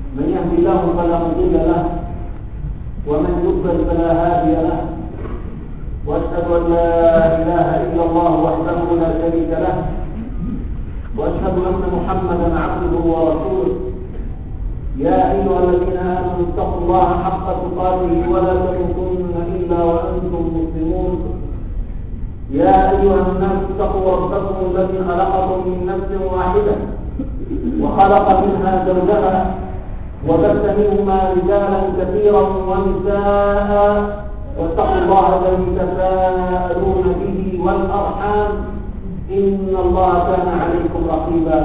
من يهدي الله فلا مضل له ومن يضلل فلا هادي له، واشهد ان لا اله الا الله وحده لا شريك له، واشهد ان محمدا عبده ورسوله. يا ايها الذين امنوا اتقوا الله حق تقاته ولا تموتن الا وانتم مسلمون. يا ايها الناس اتقوا ربكم الذي خلقكم من نفس واحده وخلق منها زوجها وبث منهما رجالا كثيرا ونساء، واتقوا الله الذي تساءلون به والارحام ان الله كان عليكم رقيبا.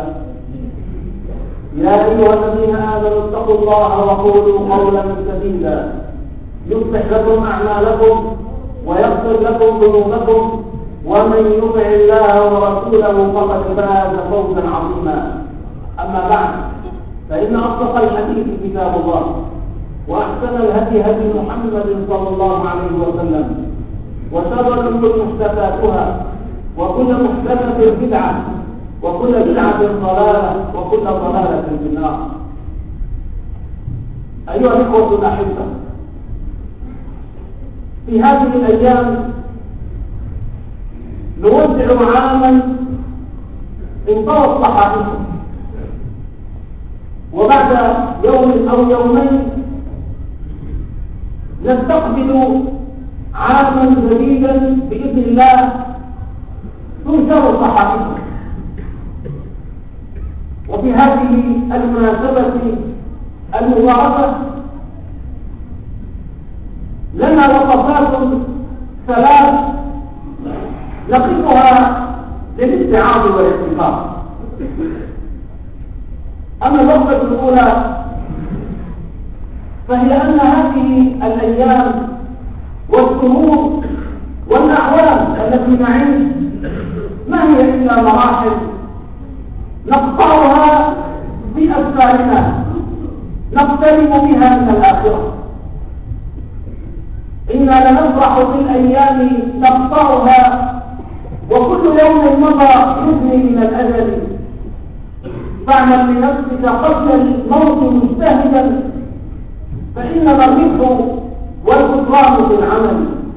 يا ايها الذين امنوا اتقوا الله وقولوا قولا سديدا يصلح لكم اعمالكم ويغفر لكم ذنوبكم، ومن يطع الله ورسوله فقد فاز فوزا عظيما. اما بعد، فان اصدق الحديث كتاب الله، واحسن الهدي هدي محمد صلى الله عليه وسلم، وشر الامور محدثاتها، وكل محدثه بدعه، وكل بدعه ضلاله، وكل ضلاله في النار. ايها الاخوه الاحبه، في هذه الايام نودع عاما انطوت صحائفه، وبعد يوم او يومين نستقبل عاما جديدا باذن الله تنشر صحائفه. وفي هذه المناسبه المباركه لنا وقفات ثلاث نقفها للاتعاظ والافتقار. أما الوقفة الأولى فهي أن هذه الأيام والشهور والأعوام التي نعيش ما هي إلا مراحل نقطعها بأسفارنا نقترب بها من الآخرة. إنا لنفرح في الأيام نقطعها، وكل يوم مضى يبني من الأجل. فاعمل لنفسك قبل الموت مجتهدا، فإنما الربح والخسران في العمل.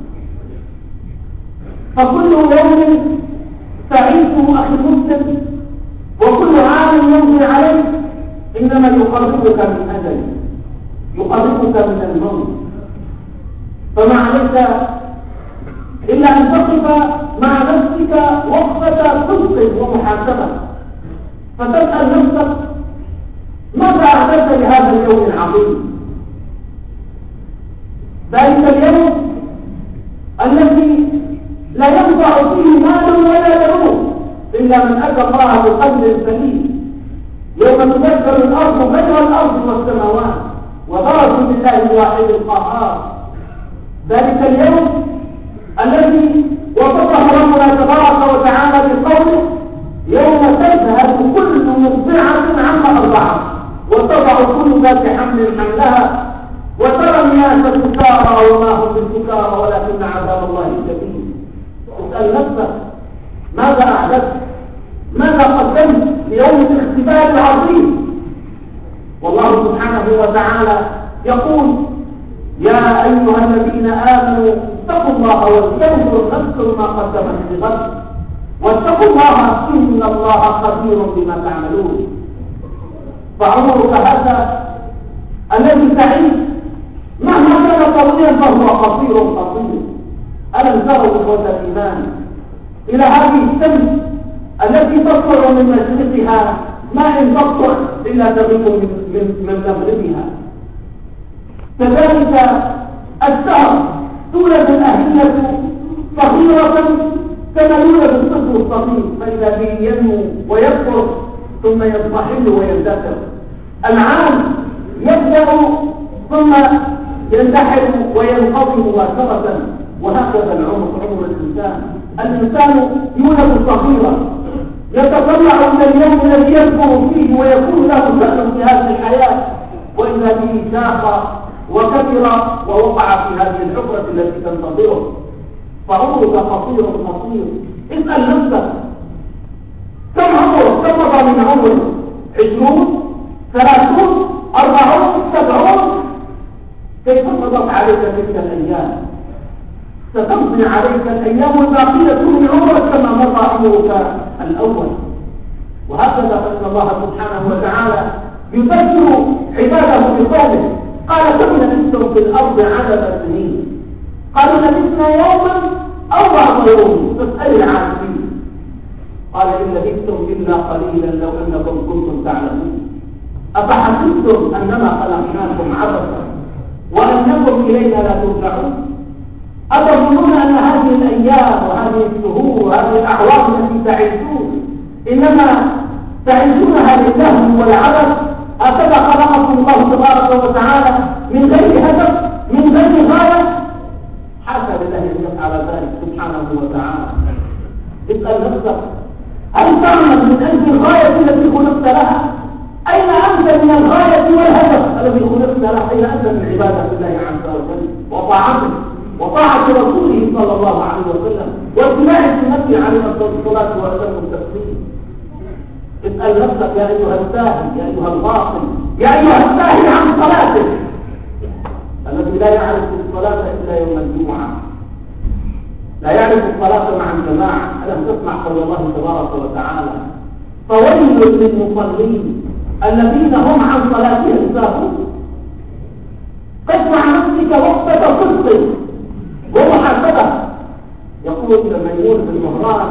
فكل يوم تعيشه أخي المسلم وكل عام يمضي عليك إنما يقربك من أجل، يقربك من الموت. فما عليك إلا أن تقف مع نفسك وقفة صدق ومحاسبة، فتسأل نفسك ماذا أعددت لهذا اليوم العظيم؟ ذلك اليوم الذي لا ينفع فيه مال ولا بنون إلا من أتى الله بقلب سليم، يوم تبدل الأرض غير الأرض والسماوات وبرزوا لله الواحد القهار. ذلك اليوم الذي وصفه ربنا تبارك وتعالى بقوله: يوم تذهل كل مرضعة عما أرضعت وتضع كل ذات حمل حملها وترى الناس سكارى وما هم بالسكارى ولكن عذاب الله شديد. اسأل نفسك ماذا أعددت؟ ماذا قدمت ليوم الاختبار العظيم؟ والله سبحانه وتعالى يقول: يا أيها الذين آمنوا اتقوا الله ولتنظر نفس ما قدمت لغد واتقوا الله إن الله خبير بما تعملون. فعمرك هذا الذي تعيش مهما كان طويلا فهو قصير قصير. ألم تروا إخوة الإيمان إلى هذه الشمس التي تطلع من مشرقها ما إن تطلع إلا تغيب من مغربها؟ كذلك الشهر تولد الأهلية صغيرة كما يولد الطفل الصغير، فإذا به ينمو ويكبر ثم يضمحل ويندثر. العام يبدأ ثم يندحر وينقضي مباشرة، وهكذا العمر عمر الإنسان يولد صغيرا يتطلع إلى اليوم الذي يكبر فيه ويكون له شأن في هذه الحياة، وإذا به شاق وكبر ووقع في هذه الحفرة التي تنتظره. فعمرك قصير قصير. اسأل نفسك كم عمرك؟ كم مضى من عمرك؟ 20 30 40 كيف مضت عليك تلك الأيام؟ ستمضي عليك الأيام الباقية من عمرك كما مضى عمرك الأول. وهكذا فإن الله سبحانه وتعالى يذكر عباده بقوله قال كم لبثتم في الأرض عدد سنين؟ قالوا لبثنا يوما أو بعض يوم فاسأل العالمين. قال إن لبثتم إلا قليلا لو أنكم كنتم تعلمون أفحسبتم أنما خلقناكم عبثا وأنكم إلينا لا ترجعون أتظنون أن هذه الأيام وهذه الشهور وهذه الأعوام التي تعيشون إنما تعيشونها للهو والعبث؟ هكذا خلقكم الله تبارك وتعالى من غير هدف من غير غاية؟ حاشا لله أن يفعل ذلك سبحانه وتعالى. اسأل نفسك هل تعمل من أجل الغاية التي خلقت لها؟ أين أنت من الغاية والهدف الذي خلقت له؟ أين أنت من عبادة الله عز وجل وطاعته وطاعة رسوله صلى الله عليه وسلم واتباع سنته عليه الصلاة والسلام والتسليم؟ اسأل نفسك يا أيها الساهي يا أيها الغافل يا أيها الساهي عن صلاته الذي لا يعرف الصلاة إلا يوم الجمعة، لا يعرف الصلاة مع الجماعة. ألم تسمع قول الله تبارك وتعالى فويل للمصلين الذين هم عن صلاتهم ساهون؟ قف مع نفسك وقت صدق ومحاسبة. يقول ميمون بن مهران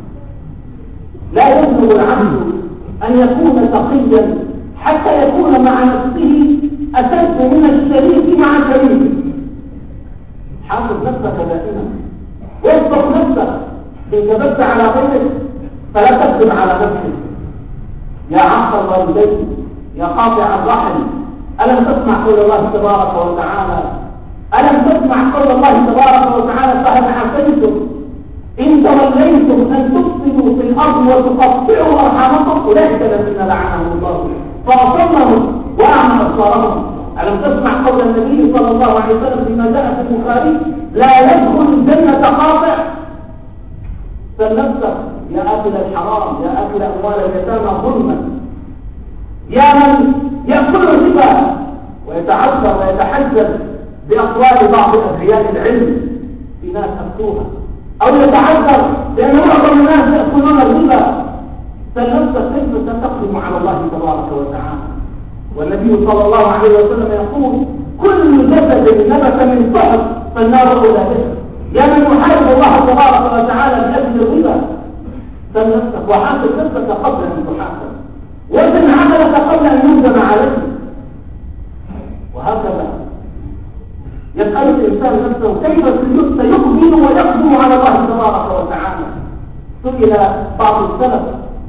لا يبلغ العبد أن يكون تقيا حتى يكون مع نفسه أشد من الشريك مع شريكه. حاسب نفسك دائما واصدق نفسك إن كذبت على غيرك فلا تكذب على نفسك. يا عاق الوالدين يا قاطع الرحم ألم تسمع قول الله تبارك وتعالى ألم تسمع قول الله تبارك وتعالى فهل عسيتم إن توليتم أن تفسدوا في الأرض وتقطعوا أرحامكم؟ أولئك الذين لعنهم الله فأصمهم وأعمى أبصارهم. ألم تسمع قول النبي صلى الله عليه وسلم فيما جاء في البخاري لا يدخل الجنة قاطع؟ فلنفسك يا آكل الحرام يا آكل أموال اليتامى ظلما يا من يأكل الربا ويتعذر ويتحجب بأقوال بعض أدعياء العلم في ناس أفتوها أو يتعذر لأن معظم الناس يأكلون الربا. فلنفسك كيف ستقدم على الله تبارك وتعالى؟ والنبي صلى الله عليه وسلم يقول كل جسد نبت من صحب فالنار أولى به. يا من يحارب الله تبارك وتعالى بأجل الربا فلنفسك وحاسب نفسك قبل أن تحاسب وزن عملك قبل أن يندم عليك. وهكذا يسأل الإنسان نفسه كيف سيقبل ويقدم على الله تبارك وتعالى. سئل بعض السلف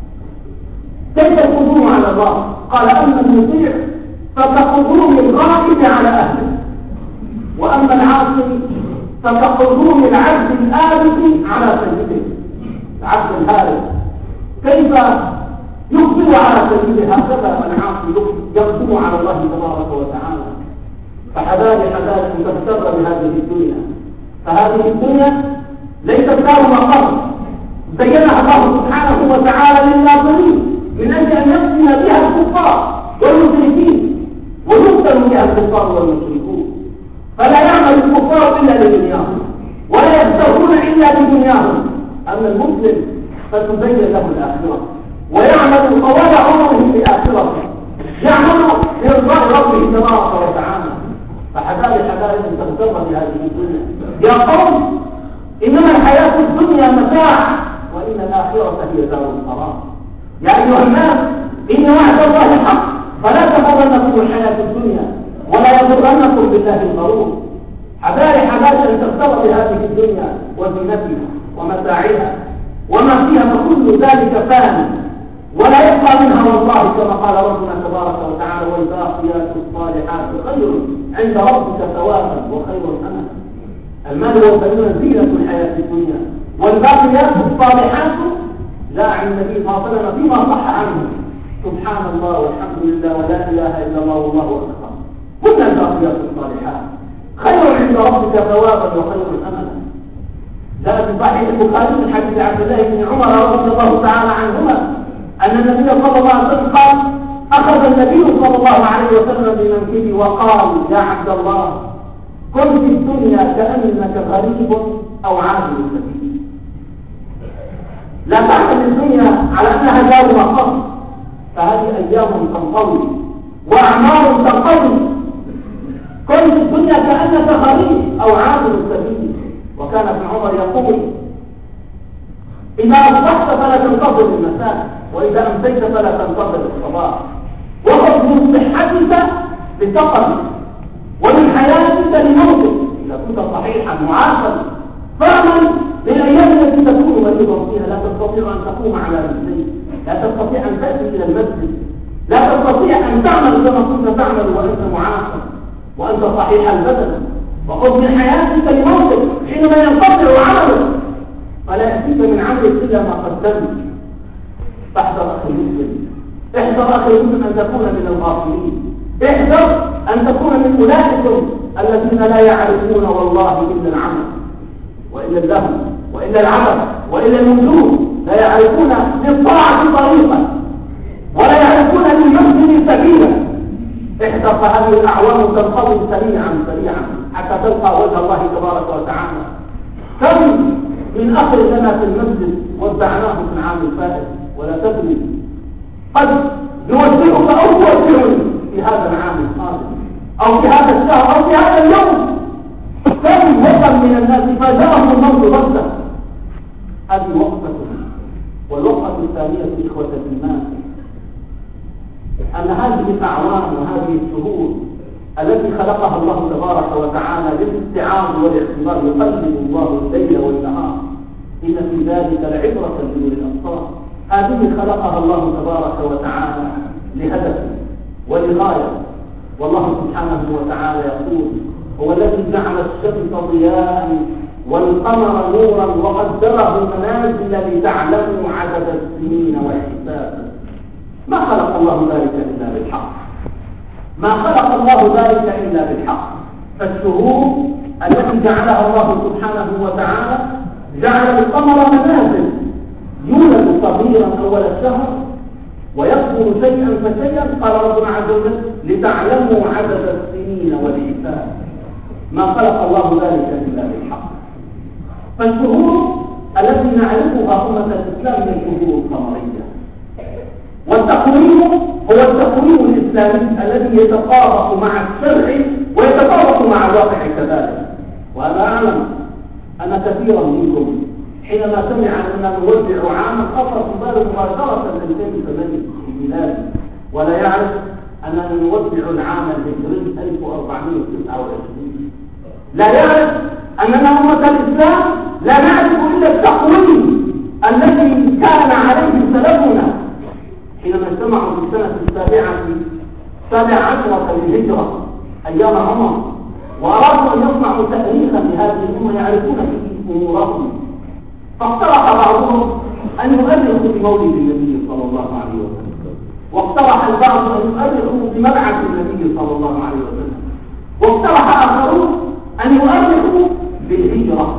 كيف القدوم على الله؟ قال أما المطيع فكقدوم الغائب على أهله وأما العاصي فكقدوم العبد الآبد على سيده. العبد الهارب كيف يقبل على سيده هكذا العاصي يقدم على الله تبارك وتعالى. فحذاري أن تغتر بهذه الدنيا، فهذه الدنيا ليست دار مقر زينها الله سبحانه وتعالى للناظرين من أجل أن يفتن بها الكفار والمشركين ويفتن بها الكفار والمشركون. فلا يعمل الكفار إلا لدنياهم ولا يبتغون إلا بدنياهم. أما المسلم فتزين له الآخرة ويعمل طوال عمره لآخرته يعمل لإرضاء ربه تبارك وتعالى. فحذاري أن تغتر بهذه الدنيا. يا قوم إنما الحياة الدنيا متاع وإن الآخرة هي دار القرار. يا أيها الناس إن وعد الله حق فلا تغرنكم الحياة الدنيا ولا يغرنكم بالله الغرور. حذاري أن تغتر بهذه الدنيا وزينتها ومتاعها وما فيها فكل ذلك فاني ولا يبقى منها والله كما قال ربنا تبارك وتعالى والباقيات الصالحات خير عند ربك ثوابا وخير املا. المال والبنون زينة الحياة الدنيا والباقيات الصالحات لا عن النبي صلى الله عليه وسلم فيما صح عنه سبحان الله والحمد لله ولا اله الا الله والله اكبر كل الباقيات الصالحات خير عند ربك ثوابا وخير املا. جاء في صحيح البخاري من حديث عبد الله بن عمر رضي الله تعالى عنهما أن النبي صلى الله عليه وسلم قال أخذ النبي صلى الله عليه وسلم بمنكبي وقال يا عبد الله كن في الدنيا كأنك غريب أو عابر سبيل. لا تعمل الدنيا على أنها دار مقام، فهذه أيام تنقضي وأعمار تنقضي. كن في الدنيا كأنك غريب أو عابر سبيل. وكان ابن عمر يقول: إذا أصبحت فلا تنتظر المساء، وإذا أمسيت فلا تنتظر الصباح. وخذ من صحتك لسقمك ومن حياتك لموتك. إذا كنت صحيحا معافى فاعمل للأيام التي تكون مريضا فيها، لا تستطيع أن تقوم على رجليك، لا تستطيع أن تأتي إلى المسجد، لا تستطيع أن تعمل كما كنت تعمل وأنت معافى وأنت صحيح البدن. وخذ من حياتك لموتك حينما ينقطع عملك، فلا يأتيك من عملك إلا ما قدمت. فاحذر أخي المسلم، احذر أخي المسلم أن تكون من الغافلين، احذر أن تكون من أولئك الذين لا يعرفون والله إلا العمل وإلا اللهو وإلا العمل وإلا الوجود، لا يعرفون للطاعة طريقا ولا يعرفون للمسجد سبيلا. احذر، فهذه الأعوام تنقضي سريعا سريعا حتى تلقى وجه الله تبارك وتعالى. كم من أخ لنا في المسجد ودعناه في العام الفائت ولا تدري، قد يوزعك أو توزعني في هذا العام القادم أو في هذا الشهر أو في هذا اليوم. كم وطن من الناس فاجأهم الموت بغتة. هذه وقفة. والوقفة الثانية إخوة الإيمان أن هذه الأعوام وهذه الشهور التي خلقها الله تبارك وتعالى للاستعاض والاعتبار، يقلب الله الليل والنهار، إن في ذلك لعبرة لأولي الأبصار. هذه خلقها الله تبارك وتعالى لهدف ولغاية. والله سبحانه وتعالى يقول: هو الذي جعل الشمس ضياء والقمر نورا وقدره منازل لتعلموا عدد السنين والحساب. ما خلق الله ذلك إلا بالحق، ما خلق الله ذلك إلا بالحق. فالشهور التي جعلها الله سبحانه وتعالى، جعل القمر منازل، يولد صغيرا أول الشهر ويكبر شيئا فشيئا. قال ربنا عز وجل: لتعلموا عدد السنين والحساب. ما خلق الله ذلك إلا بالحق. فالشهور التي نعرفها أمة الإسلام هي الشهور القمرية، والتقويم هو التقويم الإسلامي الذي يتطابق مع الشرع ويتطابق مع الواقع كذلك. وأنا أعلم أن كثيرا منكم حينما سمع أننا نوزع عاما خطر في باله مباشرة 2008 في ميلاد، ولا يعرف أننا نوزع العام الهجري 1429. لا يعرف أننا أمة الإسلام لا نعرف إلا التقويم الذي كان عليه سلفنا حينما اجتمعوا في السنة 17 للهجرة أيام عمر، وأرادوا أن يصنعوا تاريخا لهذه الأمة يعرفون فيه أمورهم. فاقترح بعضهم أن يؤرخوا بمولد النبي صلى الله عليه وسلم، واقترح البعض أن يؤرخوا بمبعث النبي صلى الله عليه وسلم، واقترح آخرون أن يؤرخوا بالهجرة.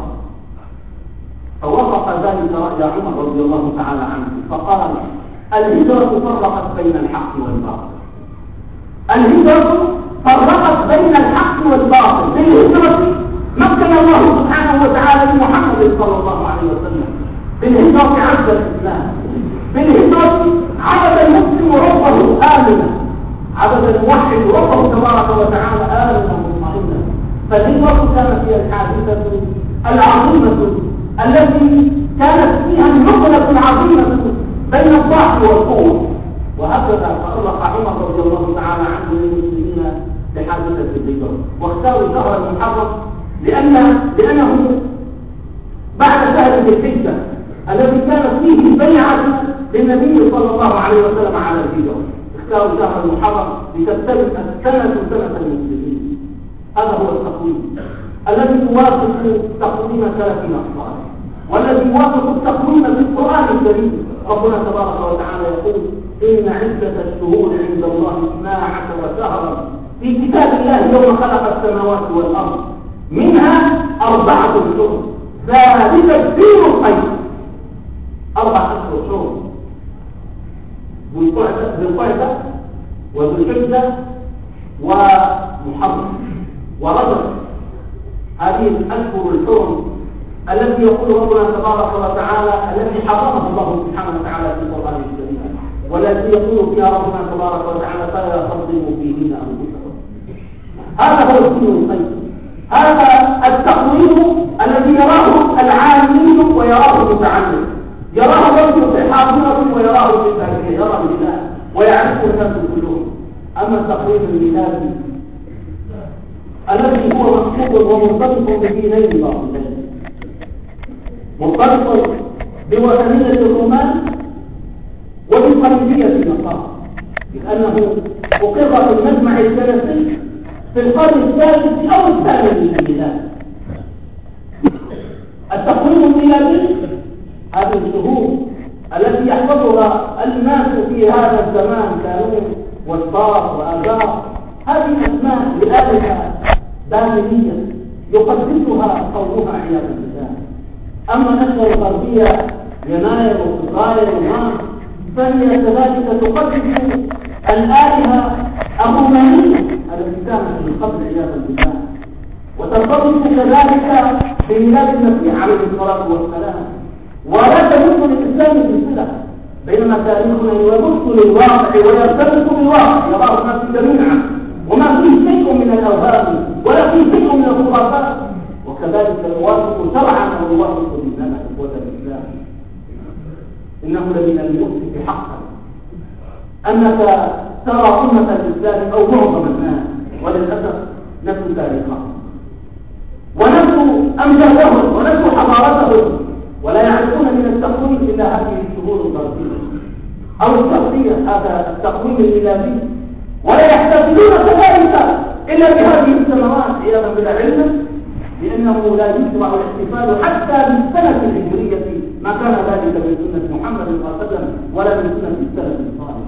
فوافق ذلك رأي عمر رضي الله تعالى عنه فقال: الهجرة فرقت بين الحق والباطل. الهجرة فرقت بين الحق والباطل. بالهجرة مكن الله سبحانه وتعالى لمحمد صلى الله عليه وسلم، بالهجرة عبد الإسلام، بالهجرة عبد المسلم ربه آمنا، عبد الموحد ربه تبارك وتعالى آمنا مطمئنا. فالهجرة كانت هي الحادثة العظيمة التي كانت فيها النقلة العظيمة بين الضعف والقوة. وهكذا تأرق عمر رضي الله تعالى عنه للمسلمين بحادثة الهجرة، واختاروا شهر المحرم لأنه بعد شهر ذي الحجة الذي كانت فيه البيعة للنبي صلى الله عليه وسلم على الهجرة، اختاروا شهر المحرم لتبتدئ سنة المسلمين. هذا هو التقويم الذي يوافق تقويم سلفنا الصالح، والذي يوافق التقويم في القرآن الكريم. ربنا تبارك وتعالى يقول: إن عدة الشهور عند الله 12 شهرا في كتاب الله يوم خلق السماوات والأرض، منها 4 أشهر ذلك الدين القيم. 4 أشهر: ذو القعدة وذو الحجة ومحرم ورجب هذه الأشهر الحرم التي يقول ربنا تبارك وتعالى التي حرمها الله سبحانه وتعالى في القرآن الكريم، والتي يقول فيها ربنا تبارك وتعالى فلا تظلموا فيهن أنفسكم. هذا هو الدين القيم، هذا التقويم الذي يراه العالمين ويراه المتعلم، يراه الرجل في الحاضرة ويراه في التاريخ، يرى الهلال ويعرفه الناس كلهم. أما التقويم الميلادي الذي هو مقصود ومرتبط بدينين باطلين، مرتبط بوثنية الرومان وبقيمية النصارى، لأنه أقر في المجمع الثلاثي في القرن الثالث أو الثاني من الميلاد. التقويم الميلادي هذه الشهور التي يحفظها الناس في هذا الزمان كانون والصار وآذار، هذه أسماء لآلهة بابلية يقدسها قومها عياذا بالله. أما الأشهر الغربية يناير وفبراير ومارس فهي كذلك تقدس الآلهة الرومانية التي كانت من قبل عياذا بالله، وترتبط كذلك بميلاد المسيح عليه الصلاة والسلام. ولا تمت للإسلام بصلة، بينما تاريخنا يمت للواقع ويرتبط بالواقع، يراه الناس جميعا، وما فيه شيء من الأوهام ولا فيه شيء من الخرافات، وكذلك يوافق شرعا ويوافق ديننا والإسلام. إنه لمن المؤسف حقا أنك ترى أمة الإسلام أو معظم الناس وللأسف نسوا تاريخهم ونسوا أمجادهم ونسوا حضارتهم، ولا يعرفون من التقويم إلا هذه الشهور الغربية أو الشرقية، هذا التقويم الميلادي، ولا يحتفلون كذلك إلا بهذه السنوات عياذا بالعلم، لأنه لا يشرع الاحتفال حتى بالسنة الهجرية، ما كان ذلك من سنة محمد صلى الله عليه وسلم ولا من سنة السلف الصالح.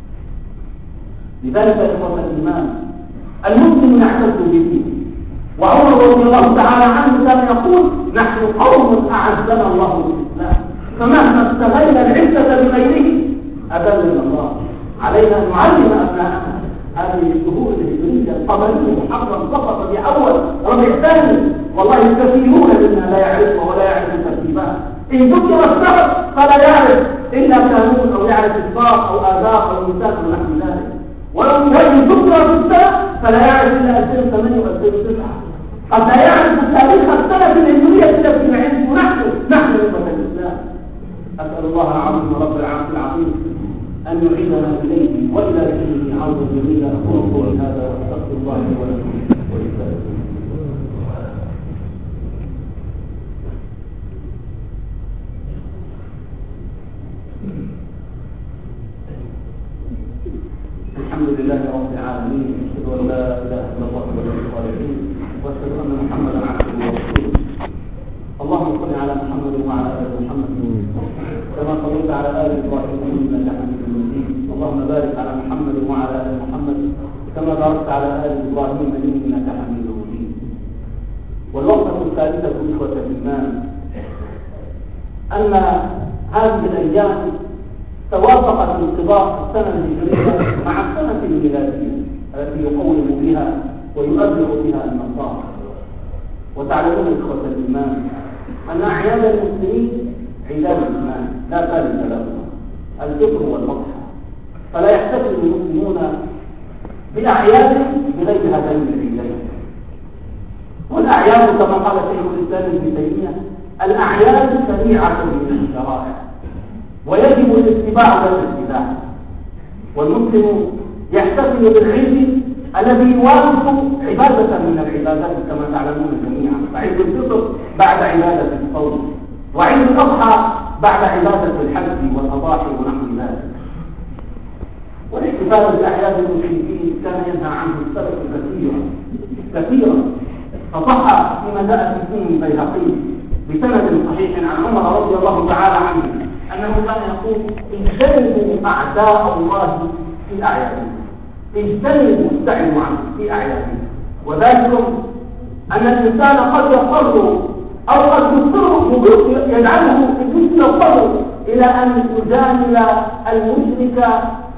لذلك يا إخوة الإيمان المسلم يعتز بدينه، وعمر رضي الله تعالى عنه كان يقول نحن قوم أعزنا الله بالإسلام، فمهما استغلنا العزة بغيره أذلنا الله. علينا أن نعلم أبناءنا هذه الشهور الهجرية القمرية، محرم صفر ربيع أول ربيع ثاني، والله كثيرون منا لا يعرفها ولا يعرف ترتيبها. إن ذكر الشهر فلا يعرف إلا كانون أو يعرف إصباح أو آذار أو إنسان أو نحو ذلك، وإن ذكر في السنة فلا يعرف إلا 2008 و2009. قد لا يعرف تاريخ السنة الهجرية التي نعيش نحن أمة الإسلام. أسأل الله العظيم رب العرش العظيم أن يعيدنا إليه وإلى دينه عودا جميلا. أقول قولي هذا وأستغفر الله لي ولكم ولسائر. الحمد لله رب العالمين، أشهد أن لا إله إلا الله ولي الصالحين، وأشهد أن محمدا عبده ورسوله. اللهم صل على محمد وعلى آل محمد كما صليت على آل إبراهيم إنك حميد مجيد. اللهم بارك على محمد وعلى آل محمد كما باركت على آل إبراهيم إنك حميد مجيد. والوقفة الثالثة إخوة الإيمان أن هذه الأيام توافقت انقضاء السنة الهجرية مع السنة الميلادية التي يقوم بها ويؤرخ بها النصارى. وتعلمون إخوة الإيمان أن أعياد المسلمين عيدان الإيمان لا ثالث لهما، الفطر والأضحى، فلا يحتفل المسلمون بأعياد بغير هذين العيدين. والأعياد كما قال شيخ الإسلام ابن تيمية الأعياد شريعة من الشرائع ويجب الاتباع والاتباع، والمسلم يحتفل بالعيد الذي يوافق عبادة من العبادات كما تعلمون جميعا، فعيد الفطر بعد عبادة الصوم، وعيد الأضحى بعد عبادة الحج والأضاحي ونحو ذلك. والاحتفال بأعياد المشركين كان ينهى عنه السلف كثيرا، فصح فيما جاء في سنن البيهقي بسند صحيح عن عمر رضي الله تعالى عنه أنه كان يقول اجتنبوا أعداء الله في أعيادهم، اجتنبوا ابتعدوا عنه في أعيادهم. وذلك أن الإنسان قد يضطر أو قد يجعله يضطر إلى أن يجامل المشرك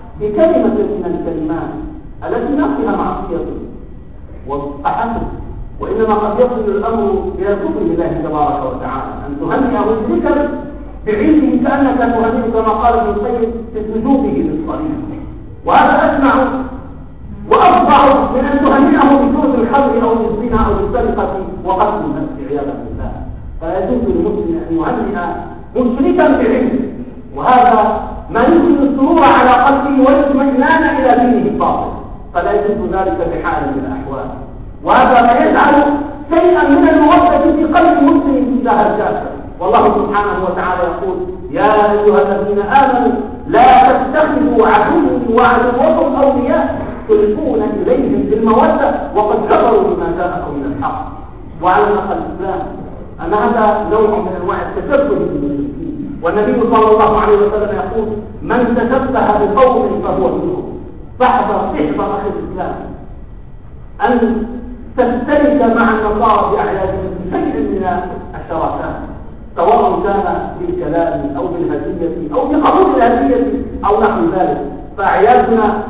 بكلمة من الكلمات التي ما فيها معصية، وأحسن وإنما قد يصل الأمر إلى كفر بالله تبارك وتعالى، أن تهنئ مشركا بعلمه كأنك تهنئ كما قال ابن القيم في سجوده للصليب، وهذا أسمع وأفضع من أن تهنئه بشرب الخمر أو بالزنا أو بالسرقة وقتل النفس عياذا بالله. فلا يجوز للمسلم أن يهنئ مشركا بعلمه، وهذا ما يدخل السرور على قلبه والاطمئنان إلى دينه الباطل، فلا يجوز ذلك بحال من الأحوال. وهذا ما يجعل شيئا من المودة في قلب مسلم تجاه الكافر. والله سبحانه وتعالى يقول: يا أيها الذين آمنوا لا تتخذوا عدوي وعدوكم أولياء تلقون إليهم بالمودة وقد كفروا بما جاءكم من الحق. وعلى الأقل الإسلام أن هذا نوع من أنواع التشبه بالمشركين، والنبي صلى الله عليه وسلم يقول: من تشبه بقوم فهو منهم. فاحذر أخي الإسلام أن تشترك مع النصارى بأعيادهم بشيء من الشراكات، سواء كان بالكلام أو بالهدية أو بقبول الهدية أو نحو ذلك. فأعيادنا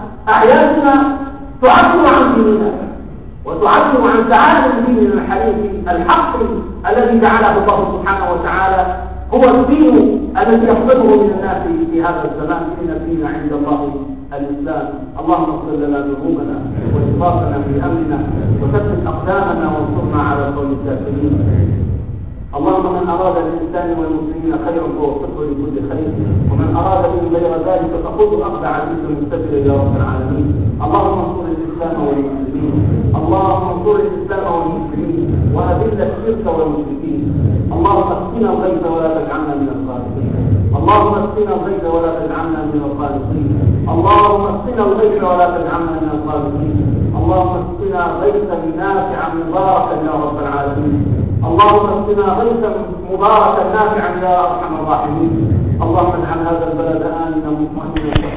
تعبر عن ديننا وتعبر عن تعالم ديننا الحنيف الحق الذي جعله الله سبحانه وتعالى هو الدين الذي يقبله من الناس في هذا الزمان. إن الدين عند الله الإسلام. اللهم اغفر لنا ذنوبنا وإسرافنا في أمرنا وثبت أقدامنا وانصرنا على القوم الكافرين. اللهم من أراد للإنسان والمسلمين خيرا فوفقه لكل خير، ومن أراد به غير ذلك فخذ أخذ عزيز مقتدر يا رب العالمين. اللهم انصر الإسلام والمسلمين، اللهم انصر الإسلام والمسلمين وأذل الشرك والمشركين. اللهم اسقنا الغيث ولا تجعلنا من القانطين، اللهم اسقنا الغيث ولا تجعلنا من القانطين، اللهم اسقنا الغيث ولا تجعلنا من القانطين، اللهم اسقنا غيثا نافعا مباركا يا رب العالمين، اللهم اسقنا غيثا مباركا نافعا يا ارحم الراحمين. اللهم اجعل هذا البلد آمنا مطمئنا